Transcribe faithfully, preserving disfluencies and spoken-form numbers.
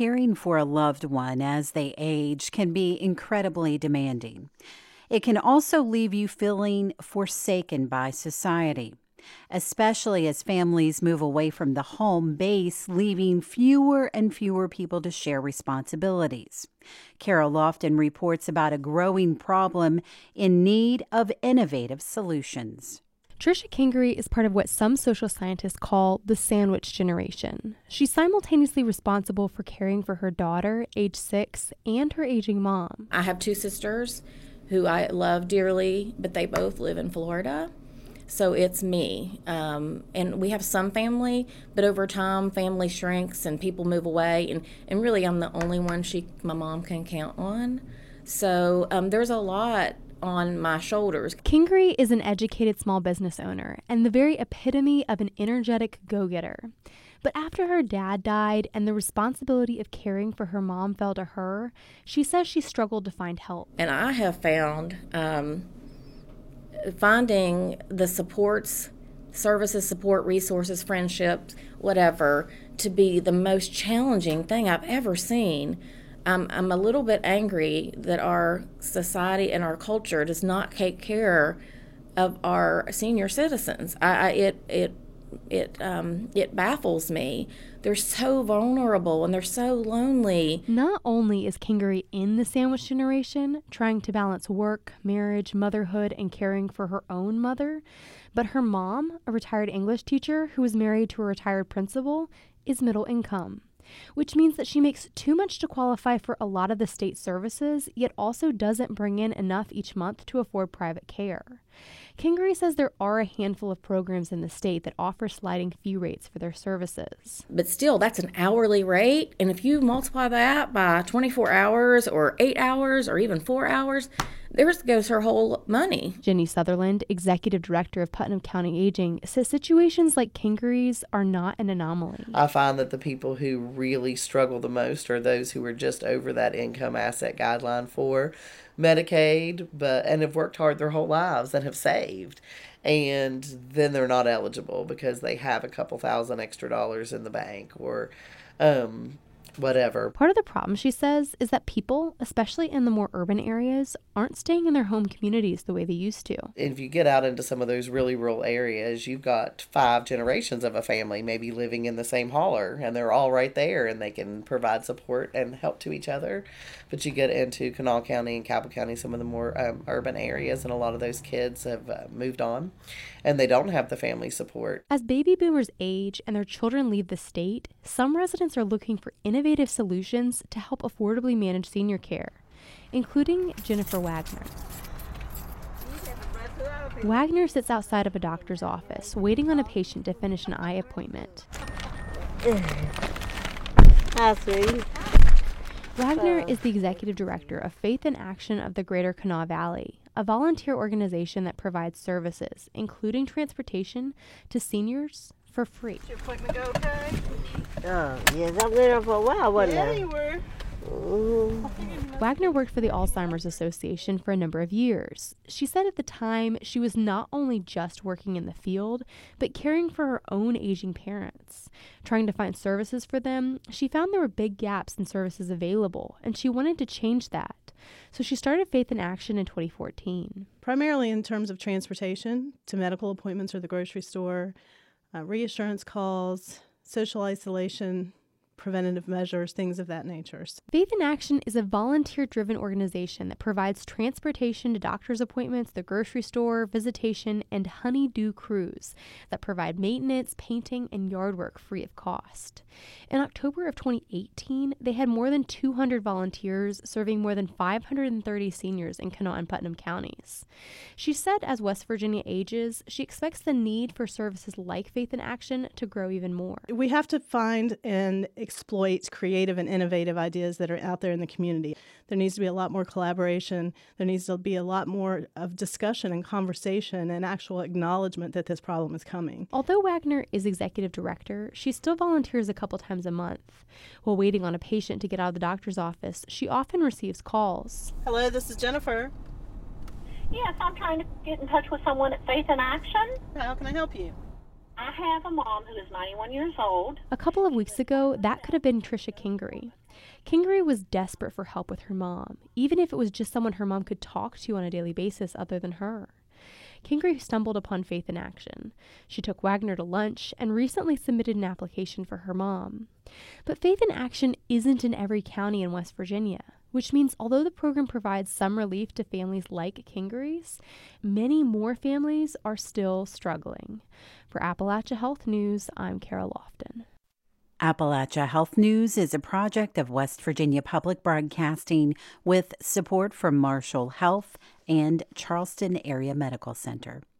caring for a loved one as they age can be incredibly demanding. It can also leave you feeling forsaken by society, especially as families move away from the home base, leaving fewer and fewer people to share responsibilities. Carol Lofton reports about a growing problem in need of innovative solutions. Tricia Kingery is part of what some social scientists call the sandwich generation. She's simultaneously responsible for caring for her daughter, age six, and her aging mom. I have two sisters who I love dearly, but they both live in Florida. So it's me. Um, and we have some family, but over time, family shrinks and people move away. And, and really, I'm the only one she, my mom can count on. So um, there's a lot on my shoulders. Kingery is an educated small business owner and the very epitome of an energetic go-getter. But after her dad died and the responsibility of caring for her mom fell to her, she says she struggled to find help. And I have found um, finding the supports, services, support, resources, friendships, whatever, to be the most challenging thing I've ever seen. I'm, I'm a little bit angry that our society and our culture does not take care of our senior citizens. I, I it it it um it baffles me. They're so vulnerable and they're so lonely. Not only is Kingery in the sandwich generation, trying to balance work, marriage, motherhood, and caring for her own mother, but her mom, a retired English teacher who is married to a retired principal, is middle income, which means that she makes too much to qualify for a lot of the state services, yet also doesn't bring in enough each month to afford private care. Kingery says there are a handful of programs in the state that offer sliding fee rates for their services. But still, that's an hourly rate, and if you multiply that by twenty-four hours or eight hours or even four hours, there goes her whole money. Jenny Sutherland, executive director of Putnam County Aging, says situations like Kingery's are not an anomaly. I find that the people who really struggle the most are those who are just over that income asset guideline for Medicaid, but and have worked hard their whole lives and have saved. And then they're not eligible because they have a couple thousand extra dollars in the bank or um whatever. Part of the problem, she says, is that people, especially in the more urban areas, aren't staying in their home communities the way they used to. If you get out into some of those really rural areas, you've got five generations of a family maybe living in the same holler, and they're all right there, and they can provide support and help to each other. But you get into Kanawha County and Cabell County, some of the more um, urban areas, and a lot of those kids have uh, moved on, and they don't have the family support. As baby boomers age and their children leave the state, some residents are looking for innovative solutions to help affordably manage senior care, including Jennifer Wagner. Wagner sits outside of a doctor's office, waiting on a patient to finish an eye appointment. Hi, sweetie. Wagner is the executive director of Faith in Action of the Greater Kanawha Valley, a volunteer organization that provides services, including transportation, to seniors for free. Did your appointment go okay? Oh, yes, I've been there for a while, wasn't I? Yeah, you were. Ooh. Wagner worked for the Alzheimer's Association for a number of years. She said at the time she was not only just working in the field, but caring for her own aging parents. Trying to find services for them, she found there were big gaps in services available, and she wanted to change that. So she started Faith in Action in twenty fourteen. Primarily in terms of transportation to medical appointments or the grocery store, uh, reassurance calls, social isolation, preventative measures, things of that nature. Faith in Action is a volunteer-driven organization that provides transportation to doctor's appointments, the grocery store, visitation, and honey-do crews that provide maintenance, painting, and yard work free of cost. In October of twenty eighteen, they had more than two hundred volunteers serving more than five hundred thirty seniors in Kanawha and Putnam counties. She said as West Virginia ages, she expects the need for services like Faith in Action to grow even more. We have to find and exploit creative and innovative ideas that are out there in the community. There needs to be a lot more collaboration. There needs to be a lot more of discussion and conversation and actual acknowledgement that this problem is coming. Although Wagner is executive director, she still volunteers a couple times a month. While waiting on a patient to get out of the doctor's office, she often receives calls. Hello, this is Jennifer. Yes, I'm trying to get in touch with someone at Faith in Action. How can I help you? I have a mom who is ninety-one years old. A couple of weeks ago, that could have been Tricia Kingery. Kingery was desperate for help with her mom, even if it was just someone her mom could talk to on a daily basis other than her. Kingery stumbled upon Faith in Action. She took Wagner to lunch and recently submitted an application for her mom. But Faith in Action isn't in every county in West Virginia, which means although the program provides some relief to families like Kingery's, many more families are still struggling. For Appalachia Health News, I'm Kara Lofton. Appalachia Health News is a project of West Virginia Public Broadcasting with support from Marshall Health and Charleston Area Medical Center.